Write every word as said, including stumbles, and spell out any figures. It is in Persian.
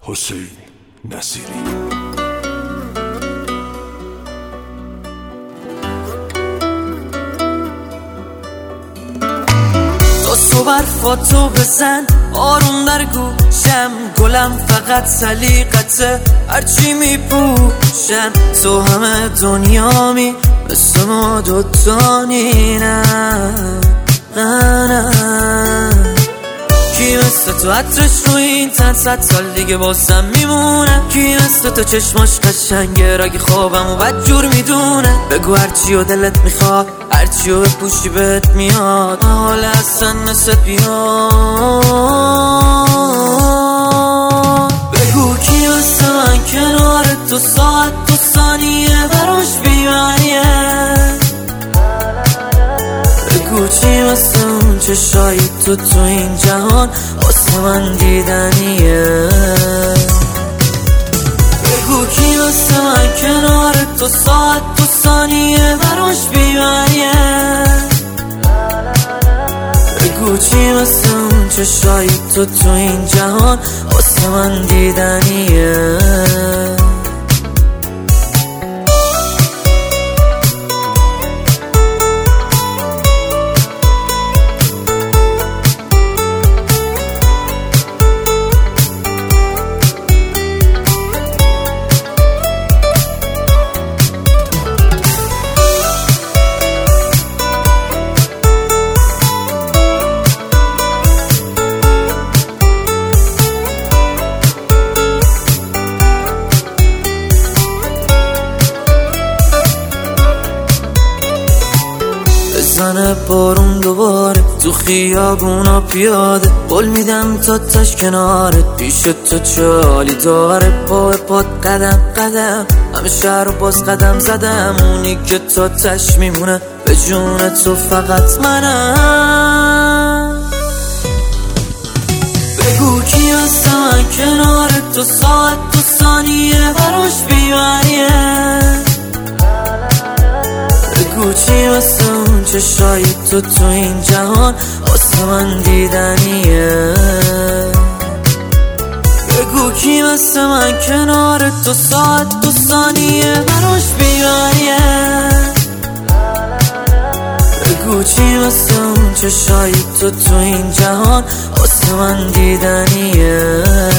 حسین نصیری. تو برفاتو بزن آروم در گوشم، گلم فقط سلیقته هرچی میپوشم. تو همه دنیامی مثل ما دوتانی، نه نه نه. کی مثل تو عطرش روی این تن صد سال دیگه بازم میمونه؟ کی مثل تو چشماش قشنگه رگی خوابم و بدجور میدونه؟ بگو هرچی و دلت میخواد، هرچی و بپوشی بهت میاد، حال اصلا مثل بیاد. بگو کی مثل من کنار تو ساعت تو ثانیه براش بیماریه؟ بگو چی مثل اون چشای تو تو این جهان واسه من دیدنیه؟ بگو کی مثل من کنار تو ساعت تو ثانیه براش بیماریه؟ بگو چی مثل اون چشای تو تو این جهان واسه من دیدنیه؟ بزنه بارون دوباره تو خیابونا پیاده، قول میدم تا تش کنارت پیش تو چالی داره. پا پاد قدم قدم همه شهر رو باز قدم زدم، اونی که تا تش میمونه به جون تو فقط منم. بگو کی مثل من کنار تو ساعت تو ثانیه براش بیماریه؟ بگو چی مثل اون چشای تو تو این جهان واسه من دیدنیه؟ بگو کی مثل من کنار تو ساعت تو ثانیه براش بیماریه؟ بگو چی مثل اون چشای تو تو این جهان واسه من دیدنیه؟